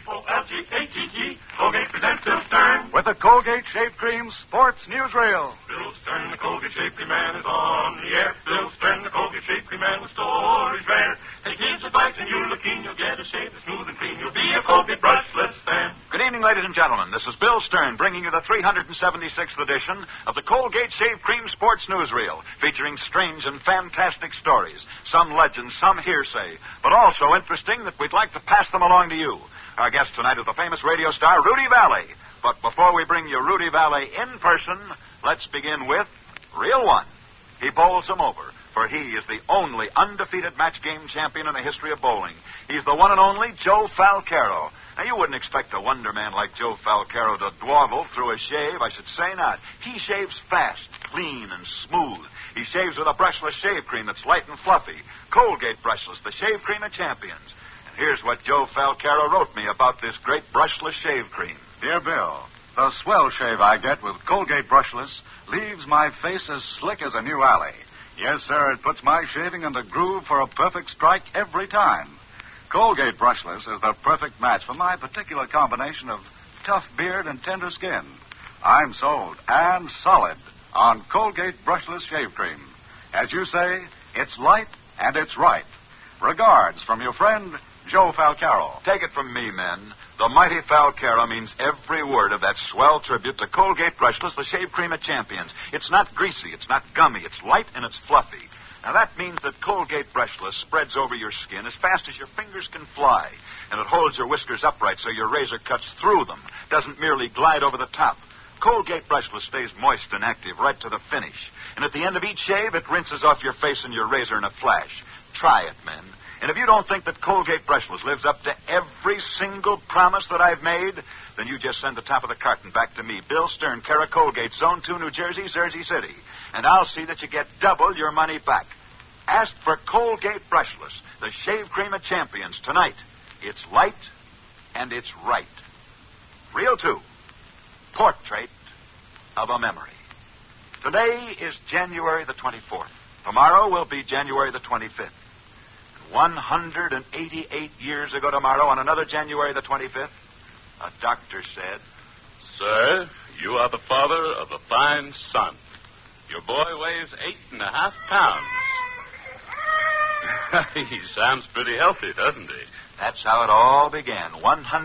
Colgate-O-L-G-A-T-E. Colgate presents Bill Stern. With the Colgate Shave Cream Sports Newsreel. Bill Stern, the Colgate Shave Cream Man, is on the air. Bill Stern, the Colgate Shave Cream Man, with stories rare. Take his advice and you'll look keen. You'll get a shave that's smooth and clean. You'll be a Colgate brushless fan. Good evening, ladies and gentlemen. This is Bill Stern bringing you the 376th edition of the Colgate Shave Cream Sports Newsreel, featuring strange and fantastic stories, some legends, some hearsay, but also interesting that we'd like to pass them along to you. Our guest tonight is the famous radio star Rudy Vallée. But before we bring you Rudy Vallée in person, let's begin with Reel 1. He bowls them over, for he is the only undefeated match game champion in the history of bowling. He's the one and only Joe Falcaro. Now, you wouldn't expect a wonder man like Joe Falcaro to dawdle through a shave. I should say not. He shaves fast, clean, and smooth. He shaves with a brushless shave cream that's light and fluffy. Colgate Brushless, the shave cream of champions. And here's what Joe Falcaro wrote me about this great brushless shave cream. Dear Bill, the swell shave I get with Colgate Brushless leaves my face as slick as a new alley. Yes, sir, it puts my shaving in the groove for a perfect strike every time. Colgate Brushless is the perfect match for my particular combination of tough beard and tender skin. I'm sold and solid on Colgate Brushless Shave Cream. As you say, it's light and it's right. Regards from your friend, Joe Falcaro. Take it from me, men. The mighty Falcaro means every word of that swell tribute to Colgate Brushless, the shave cream of champions. It's not greasy, it's not gummy, it's light and it's fluffy. Now, that means that Colgate Brushless spreads over your skin as fast as your fingers can fly, and it holds your whiskers upright so your razor cuts through them, doesn't merely glide over the top. Colgate Brushless stays moist and active right to the finish, and at the end of each shave, it rinses off your face and your razor in a flash. Try it, men. And if you don't think that Colgate Brushless lives up to every single promise that I've made, then you just send the top of the carton back to me, Bill Stern, care of Colgate, Zone 2, New Jersey, Jersey City. And I'll see that you get double your money back. Ask for Colgate Brushless, the shave cream of champions, tonight. It's light and it's right. Reel 2, Portrait of a Memory. Today is January the 24th. Tomorrow will be January the 25th. 188 years ago tomorrow, on another January the 25th, a doctor said, "Sir, you are the father of a fine son. Your boy weighs 8.5 pounds. He sounds pretty healthy, doesn't he?" That's how it all began,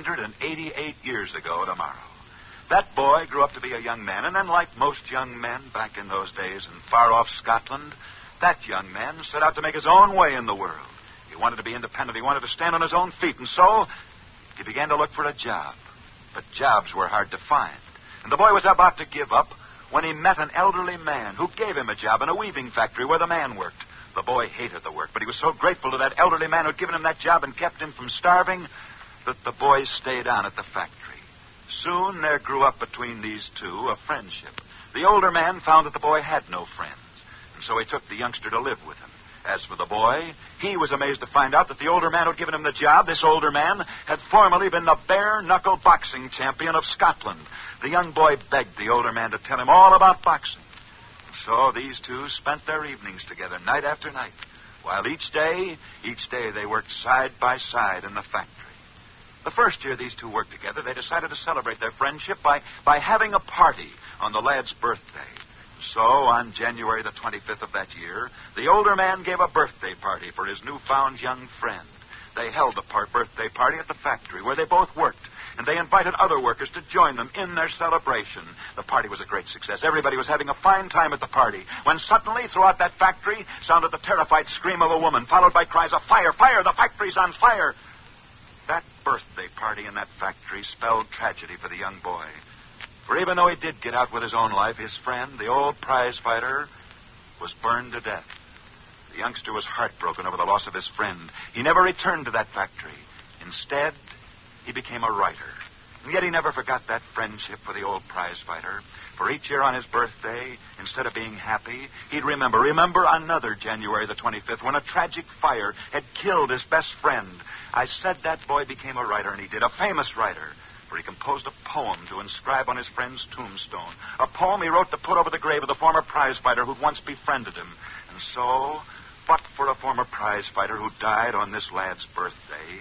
188 years ago tomorrow. That boy grew up to be a young man, and then, like most young men back in those days in far-off Scotland, that young man set out to make his own way in the world. He wanted to be independent. He wanted to stand on his own feet, and so he began to look for a job. But jobs were hard to find. And the boy was about to give up when he met an elderly man who gave him a job in a weaving factory where the man worked. The boy hated the work, but he was so grateful to that elderly man who'd given him that job and kept him from starving that the boy stayed on at the factory. Soon there grew up between these two a friendship. The older man found that the boy had no friends, and so he took the youngster to live with him. As for the boy, he was amazed to find out that the older man who'd given him the job, this older man, had formerly been the bare-knuckle boxing champion of Scotland. The young boy begged the older man to tell him all about boxing. And so these two spent their evenings together, night after night, while each day they worked side by side in the factory. The first year these two worked together, they decided to celebrate their friendship by having a party on the lad's birthday. So, on January the 25th of that year, the older man gave a birthday party for his newfound young friend. They held the birthday party at the factory where they both worked, and they invited other workers to join them in their celebration. The party was a great success. Everybody was having a fine time at the party, when suddenly, throughout that factory, sounded the terrified scream of a woman, followed by cries of, "Fire! Fire! The factory's on fire!" That birthday party in that factory spelled tragedy for the young boy. For even though he did get out with his own life, his friend, the old prize fighter, was burned to death. The youngster was heartbroken over the loss of his friend. He never returned to that factory. Instead, he became a writer. And yet he never forgot that friendship with the old prize fighter. For each year on his birthday, instead of being happy, he'd remember another January the 25th when a tragic fire had killed his best friend. I said that boy became a writer, and he did, a famous writer. For he composed a poem to inscribe on his friend's tombstone. A poem he wrote to put over the grave of the former prize fighter who'd once befriended him. And so, but for a former prize fighter who died on this lad's birthday,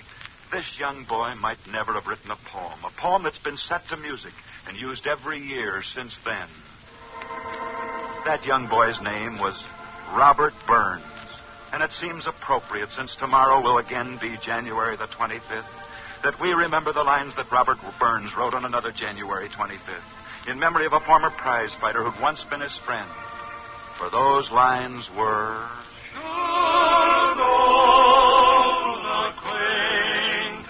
This young boy might never have written a poem that's been set to music and used every year since then. That young boy's name was Robert Burns, and it seems appropriate, since tomorrow will again be January the 25th, that we remember the lines that Robert Burns wrote on another January 25th, in memory of a former prize fighter who'd once been his friend. For those lines were... Should old acquaintance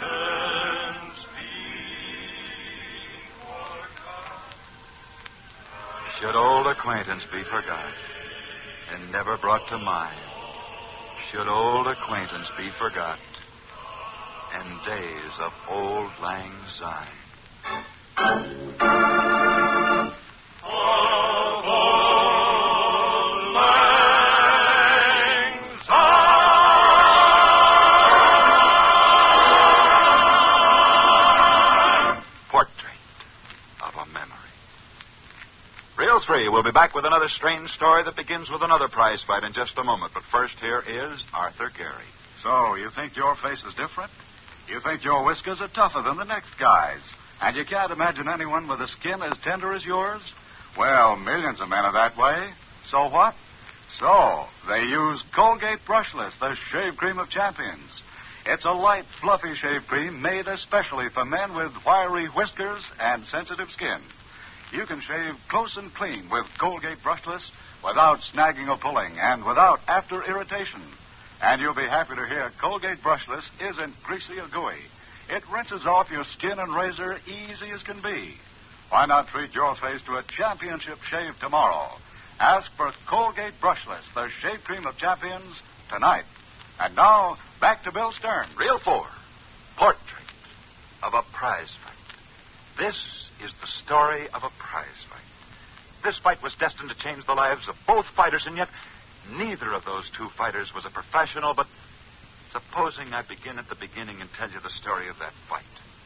be forgot? Should old acquaintance be forgot and never brought to mind? Should old acquaintance be forgot and days of old lang syne? Reel 3 will be back with another strange story that begins with another prize fight in just a moment. But first, here is Arthur Gary. So, you think your face is different? You think your whiskers are tougher than the next guy's? And you can't imagine anyone with a skin as tender as yours? Well, millions of men are that way. So what? So, they use Colgate Brushless, the shave cream of champions. It's a light, fluffy shave cream made especially for men with wiry whiskers and sensitive skin. You can shave close and clean with Colgate Brushless without snagging or pulling and without after irritation. And you'll be happy to hear Colgate Brushless isn't greasy or gooey. It rinses off your skin and razor easy as can be. Why not treat your face to a championship shave tomorrow? Ask for Colgate Brushless, the shave cream of champions, tonight. And now, back to Bill Stern. Reel 4, Portrait of a Prize Fight. This is the story of a prize fight. This fight was destined to change the lives of both fighters, and yet neither of those two fighters was a professional. But supposing I begin at the beginning and tell you the story of that fight.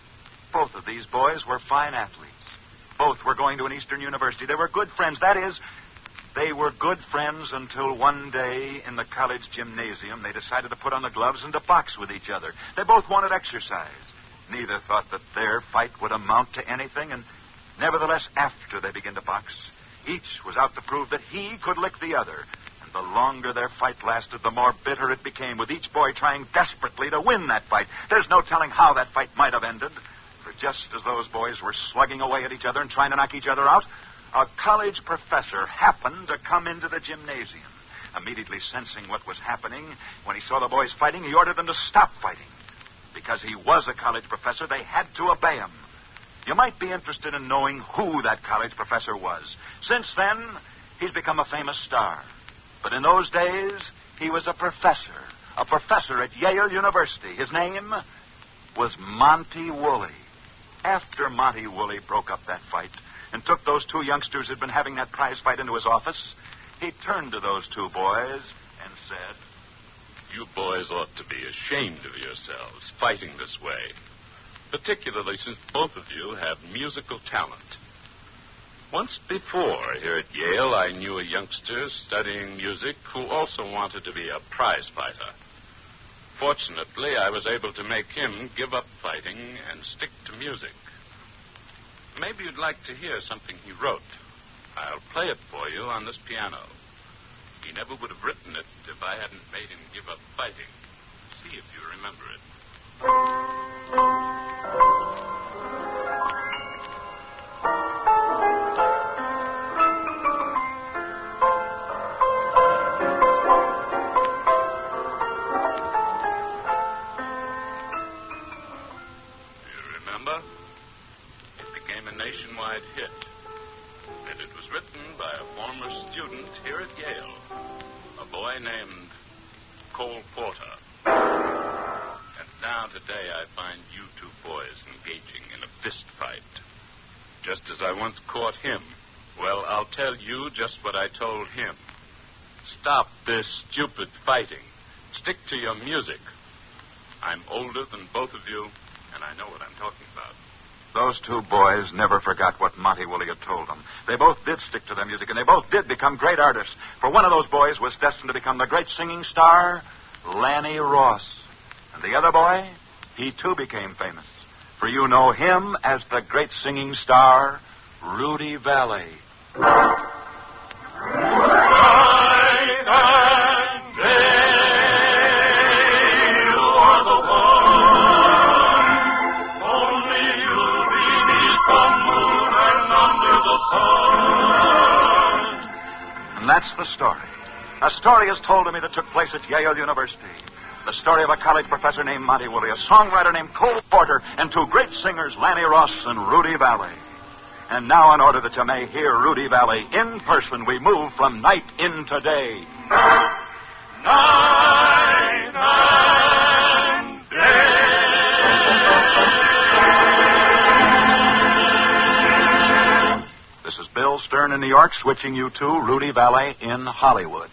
Both of these boys were fine athletes. Both were going to an Eastern university. They were good friends. That is, they were good friends until one day in the college gymnasium they decided to put on the gloves and to box with each other. They both wanted exercise. Neither thought that their fight would amount to anything, and nevertheless, after they began to box, each was out to prove that he could lick the other. And the longer their fight lasted, the more bitter it became, with each boy trying desperately to win that fight. There's no telling how that fight might have ended, for just as those boys were slugging away at each other and trying to knock each other out, a college professor happened to come into the gymnasium. Immediately sensing what was happening, when he saw the boys fighting, he ordered them to stop fighting. Because he was a college professor, they had to obey him. You might be interested in knowing who that college professor was. Since then, he's become a famous star. But in those days, he was a professor at Yale University. His name was Monty Woolley. After Monty Woolley broke up that fight and took those two youngsters who'd been having that prize fight into his office, he turned to those two boys and said, "You boys ought to be ashamed of yourselves fighting this way, particularly since both of you have musical talent. Once before, here at Yale, I knew a youngster studying music who also wanted to be a prize fighter. Fortunately, I was able to make him give up fighting and stick to music. Maybe you'd like to hear something he wrote. I'll play it for you on this piano. He never would have written it if I hadn't made him give up fighting. See if you remember it." Do you remember? It became a nationwide hit. And it was written by a former student here at Yale, a boy named Cole Porter. And now today I find you two boys engaging in a fist fight. Just as I once caught him. Well, I'll tell you just what I told him. Stop this stupid fighting. Stick to your music. I'm older than both of you, and I know what I'm talking about. Those two boys never forgot what Monty Woolley had told them. They both did stick to their music, and they both did become great artists. For one of those boys was destined to become the great singing star, Lanny Ross. And the other boy, he too became famous. For you know him as the great singing star, Rudy Vallee. Night and day, you are the one. Only you beneath the moon and under the sun. And that's the story. A story is told to me that took place at Yale University. The story of a college professor named Monty Woolley, a songwriter named Cole Porter, and two great singers, Lanny Ross and Rudy Vallee. And now, in order that you may hear Rudy Vallee in person, we move from night into day. Night and day. This is Bill Stern in New York, switching you to Rudy Vallee in Hollywood.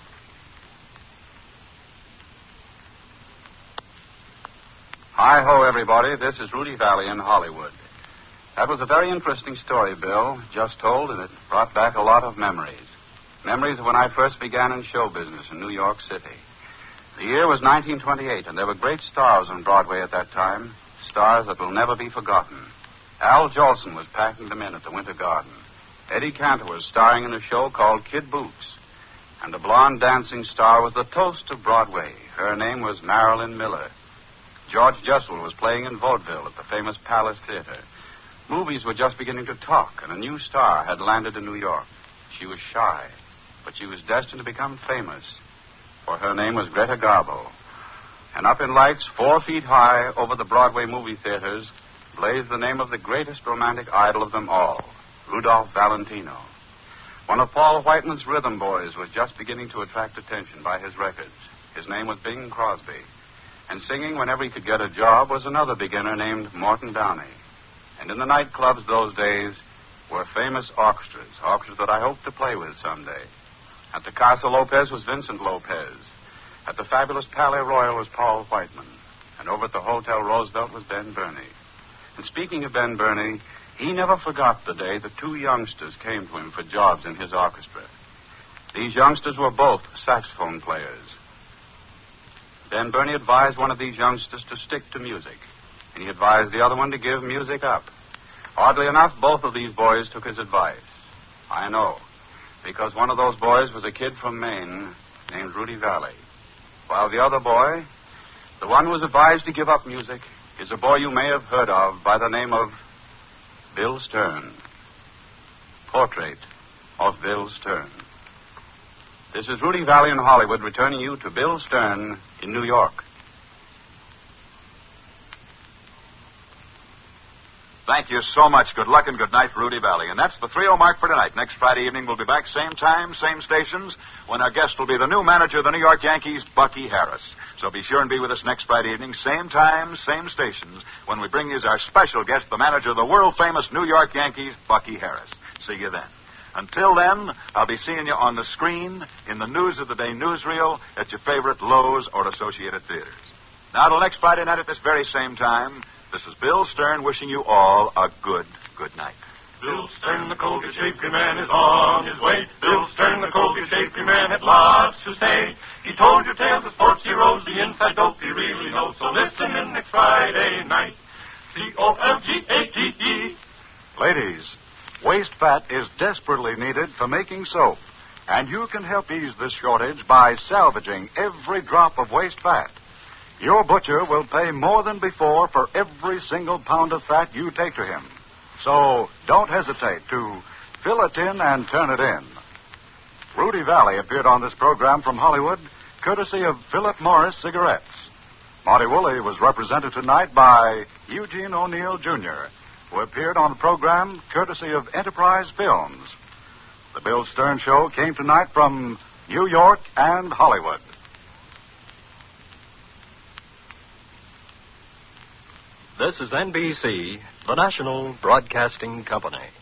Hi-ho, everybody. This is Rudy Vallee in Hollywood. That was a very interesting story, Bill, just told, and it brought back a lot of memories. Memories of when I first began in show business in New York City. The year was 1928, and there were great stars on Broadway at that time, stars that will never be forgotten. Al Jolson was packing them in at the Winter Garden. Eddie Cantor was starring in a show called Kid Boots. And the blonde dancing star was the toast of Broadway. Her name was Marilyn Miller. George Jessel was playing in vaudeville at the famous Palace Theater. Movies were just beginning to talk, and a new star had landed in New York. She was shy, but she was destined to become famous, for her name was Greta Garbo. And up in lights 4 feet high over the Broadway movie theaters blazed the name of the greatest romantic idol of them all, Rudolph Valentino. One of Paul Whiteman's rhythm boys was just beginning to attract attention by his records. His name was Bing Crosby. And singing whenever he could get a job was another beginner named Morton Downey. And in the nightclubs those days were famous orchestras that I hope to play with someday. At the Casa Lopez was Vincent Lopez. At the fabulous Palais Royal was Paul Whiteman. And over at the Hotel Roosevelt was Ben Burney. And speaking of Ben Burney, he never forgot the day that 2 youngsters came to him for jobs in his orchestra. These youngsters were both saxophone players. Ben Burney advised one of these youngsters to stick to music, and he advised the other one to give music up. Oddly enough, both of these boys took his advice. I know, because one of those boys was a kid from Maine named Rudy Vallee, while the other boy, the one who was advised to give up music, is a boy you may have heard of by the name of Bill Stern. Portrait of Bill Stern. This is Rudy Vallee in Hollywood, returning you to Bill Stern in New York. Thank you so much. Good luck and good night, Rudy Vallee. And that's the 3-0 mark for tonight. Next Friday evening, we'll be back same time, same stations, when our guest will be the new manager of the New York Yankees, Bucky Harris. So be sure and be with us next Friday evening, same time, same stations, when we bring you as our special guest, the manager of the world-famous New York Yankees, Bucky Harris. See you then. Until then, I'll be seeing you on the screen, in the News of the Day newsreel, at your favorite Lowe's or Associated Theaters. Now, till next Friday night at this very same time, this is Bill Stern wishing you all a good night. Bill Stern, the Colgate Shapely Man, is on his way. Bill Stern, the Colgate Shapely Man, had lots to say. He told you tales of sports heroes, the inside dope he really knows. So listen in next Friday night. Colgate. Ladies, waste fat is desperately needed for making soap, and you can help ease this shortage by salvaging every drop of waste fat. Your butcher will pay more than before for every single pound of fat you take to him. So don't hesitate to fill it in and turn it in. Rudy Vallee appeared on this program from Hollywood, courtesy of Philip Morris Cigarettes. Monty Woolley was represented tonight by Eugene O'Neill, Jr., who appeared on the program courtesy of Enterprise Films. The Bill Stern Show came tonight from New York and Hollywood. This is NBC, the National Broadcasting Company.